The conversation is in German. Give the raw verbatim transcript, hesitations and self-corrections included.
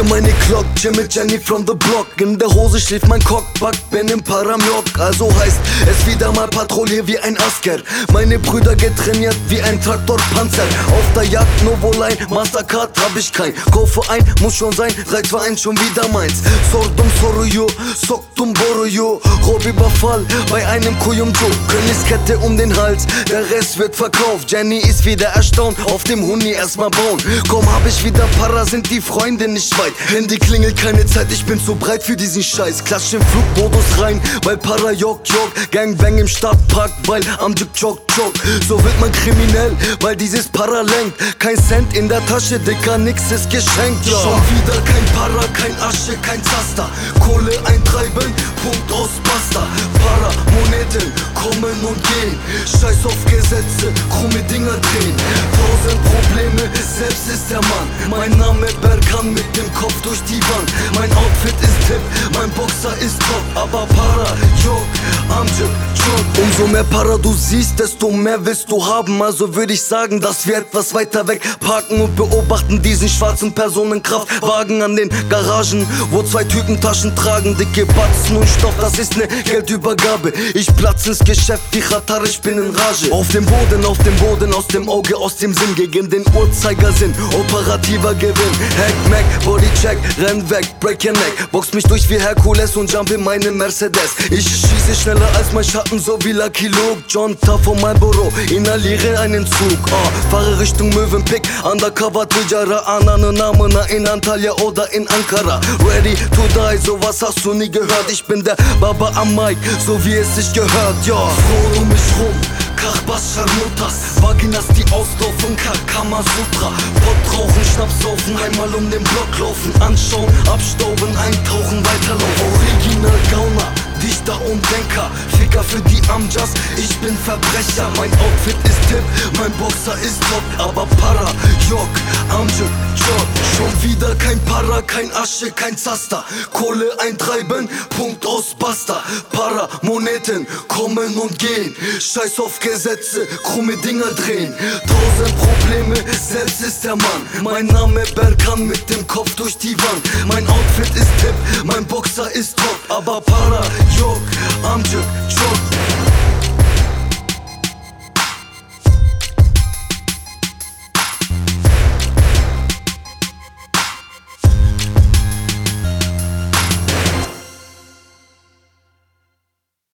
Checke meine Glock, chill mit Jenny from the block. In der Hose schläft mein Cockback, bin im Paramjok. Also heißt es wieder mal Patrouille wie ein Asker. Meine Brüder getrainiert wie ein Traktorpanzer. Auf der Jagd nur wohl ein Mastercard hab ich kein. Kaufe ein, muss schon sein, drei zwei eins schon wieder meins. Sordum Soruyo, Soktum Boruyo. Raubüberfall bei einem Kuyumjo. Königskette um den Hals, der Rest wird verkauft. Jenny ist wieder erstaunt, auf dem Huni erstmal bauen. Komm, hab ich wieder Para, sind die Freunde nicht weit. Handy klingelt, keine Zeit, ich bin zu breit für diesen Scheiß. Klatsch im Flugmodus rein, weil Para Jok Jok. Gangbang im Stadtpark, weil am Juk Chok Chok. So wird man kriminell, weil dieses Para lenkt. Kein Cent in der Tasche, Dicker, nix ist geschenkt, ja. Schon wieder kein Para, kein Asche, kein Zaster. Kohle eintreiben, Punkt aus Basta. Para, Moneten, kommen und gehen. Scheiß auf Gesetze, krumme Dinger drehen. Tausend Probleme, selbst ist der Mann. Mein Name Berkan mit dem Kopf durch die Wand. Mein Outfit ist tipp, mein Boxer ist top. Aber Para, Jok, Amjad, Chok. Umso mehr Para du siehst, desto mehr willst du haben. Also würde ich sagen, dass wir etwas weiter weg parken und beobachten diesen schwarzen Personenkraftwagen an den Garagen, wo zwei Typen Taschen tragen. Dicke Batzen und Stoff, das ist ne Geldübergabe. Ich platz ins Geschäft wie Khatar, ich bin in Rage. Auf dem Boden, auf dem Boden, aus dem Auge, aus dem Sinn. Gegen den Uhrzeigersinn, operativer Gewinn. Hack, Mac, Bodycheck, renn weg, break your neck. Box mich durch wie Herkules und jump in meine Mercedes. Ich schieße schneller als mein Schatten, so wie Lucky Luke. John Tough von Marlboro, inhaliere einen Zug. Ah, fahre Richtung Mövenpick, undercover Tijara, Anane Namena in Antalya oder in Ankara. Ready to die, sowas hast du nie gehört. Ich bin der Baba am Mic, so wie es sich gehört, ja. Froh um mich rum, Kachbas, Scharmutas, Vaginas, die auslaufen, Kamasutra. Pott rauchen, Schnaps saufen, einmal um den Block laufen. Anschauen, abstauben, eintauchen, weiterlaufen. Original Gauner, Dichter und Denker, Ficker für die Amjas, ich bin Verbrecher. Mein Outfit ist tipp, mein Boxer ist top. Aber Para, Jok, Amjad, Chok. Schon wieder kein Para, kein Asche, kein Zaster. Kohle eintreiben, Punkt aus Basta. Para, Moneten, kommen und gehen. Scheiß auf Gesetze, krumme Dinger drehen. Tausend Probleme, selbst ist der Mann. Mein Name Berkan mit dem Kopf durch die Wand. Mein Outfit ist tipp, mein Boxer ist top. Aber Para, Jok, Amjad, Chok.